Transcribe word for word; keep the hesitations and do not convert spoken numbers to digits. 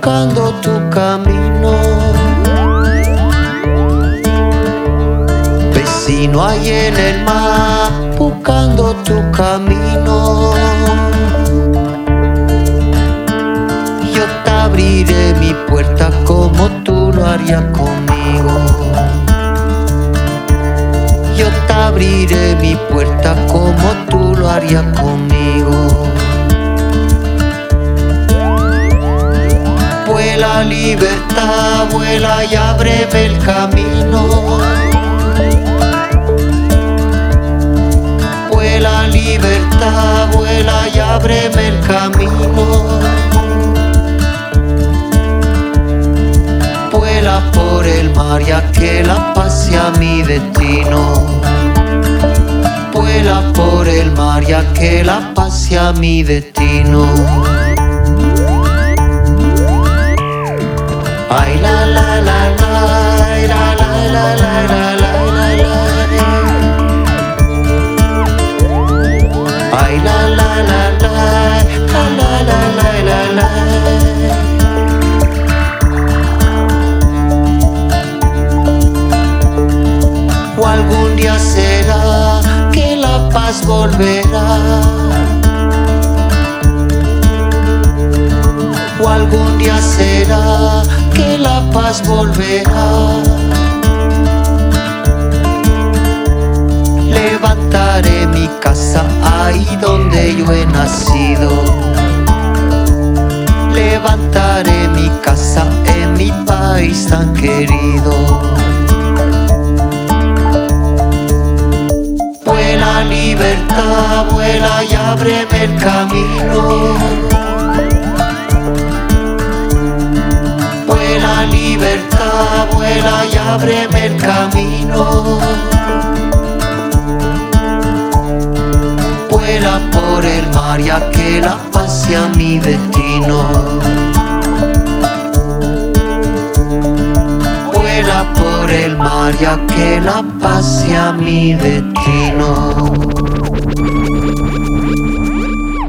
buscando tu camino. Vecino ahí en el mar, buscando tu camino. Yo te abriré mi puerta como tú lo harías conmigo. Yo te abriré mi puerta como tú lo harías conmigo. Vuela libertad, vuela y ábreme el camino. Vuela libertad, vuela y ábreme el camino. Vuela por el mar ya que la paz sea mi destino. Vuela por el mar ya que la paz sea mi destino. Ay la la la la, la la la la la la la. Ay la la la la, la la la la la la. O algún día será que la paz volverá. O algún día será que la paz volverá. Levantaré mi casa ahí donde yo he nacido. Levantaré mi casa en mi país tan querido. Vuela libertad, vuela y ábreme el camino. Vuela libertad, vuela y ábreme el camino. Vuela por el mar ya que la paz sea mi destino. Vuela por el mar ya que la paz sea mi destino.